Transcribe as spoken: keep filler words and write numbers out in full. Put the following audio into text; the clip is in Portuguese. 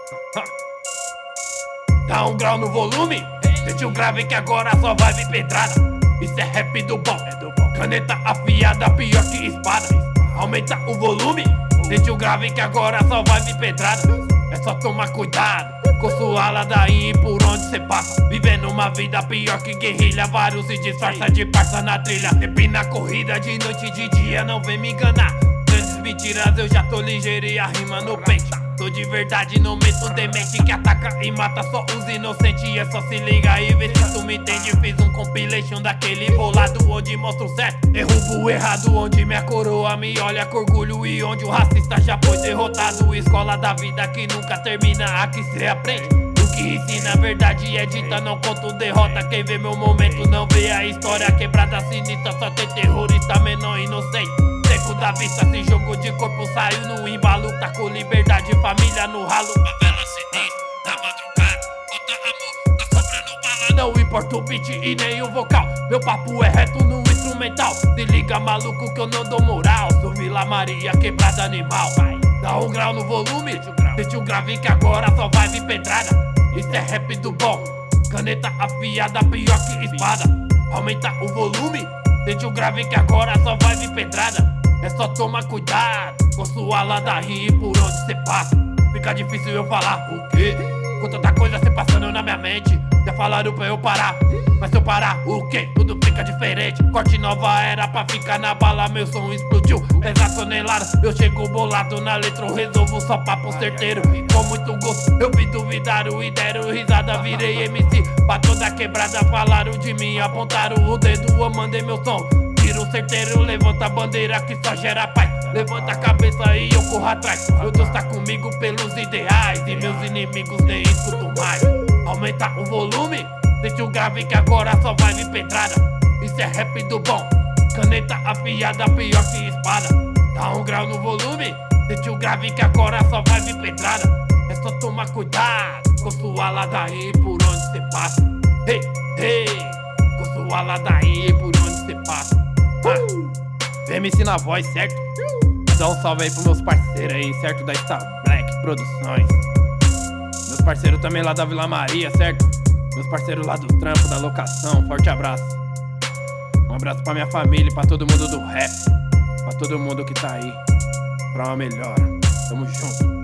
Dá um grau no volume, sente o grave que agora só vai vir pedrada. Isso é rap do bom, caneta afiada pior que espada. Aumenta o volume, sente o grave que agora só vai vir pedrada. É só tomar cuidado com sua ladainha e por onde cê passa. Vivendo uma vida pior que guerrilha, vários se disfarça de parça na trilha. Sempre na corrida de noite e de dia, não vem me enganar. Grandes mentiras, eu já tô ligeiro e a rima no peito. Tô de verdade, não meto demente que ataca e mata só os inocentes. É só se liga e vê se tu me entende. Fiz um compilation daquele bolado onde mostra o certo, derrubo o errado, onde minha coroa me olha com orgulho e onde o racista já foi derrotado. Escola da vida que nunca termina, aqui cê aprende o que ensina. A verdade é dita, não conto derrota. Quem vê meu momento não vê a história quebrada sinistra. Só tem terrorista menor inocente, seco da vista, se jogou de corpo, saiu no embalo. Tá com liberdade, família no ralo. Favela sinistra, na madrugada, bota amor, tá sobrando bala. Não importa o beat e nem o vocal, meu papo é reto no instrumental. Se liga maluco que eu não dou moral, sou Vila Maria, quebrada animal. Dá um grau no volume, sente um grave que agora só vai vir pedrada. Isso é rap do bom, caneta afiada pior que espada. Aumenta o volume, sente o grave que agora só vai vir pedrada. É só tomar cuidado com sua ladainha e por onde cê passa. Fica difícil eu falar o quê? Com tanta coisa se passando na minha mente. Já falaram pra eu parar, mas se eu parar o quê? Tudo fica diferente. Corte nova era pra ficar na bala, meu som explodiu. Pesa tonelada, eu chego bolado na letra, eu resolvo só papo certeiro. Com muito gosto, eu vi duvidaram e deram risada, virei M C. Pra toda quebrada falaram de mim, apontaram o dedo, eu mandei meu som. Tiro certeiro, levanta a bandeira que só gera paz. Levanta a cabeça e eu corro atrás. Meu Deus tá comigo pelos ideais e meus inimigos nem escuto mais. Aumenta o volume, sente o grave que agora só vai vir pedrada. Isso é rap do bom, caneta afiada pior que espada. Dá um grau no volume, sente o grave que agora só vai vir pedrada. É só tomar cuidado com sua ladainha e por onde cê passa. Hey, hey, com sua ladainha e por onde cê passa. Uh, vem me ensinar a voz, certo? Dá um salve aí pros meus parceiros aí, certo? Da Star Black Produções. Meus parceiros também lá da Vila Maria, certo? Meus parceiros lá do trampo, da locação, forte abraço. Um abraço pra minha família e pra todo mundo do rap. Pra todo mundo que tá aí pra uma melhora. Tamo junto.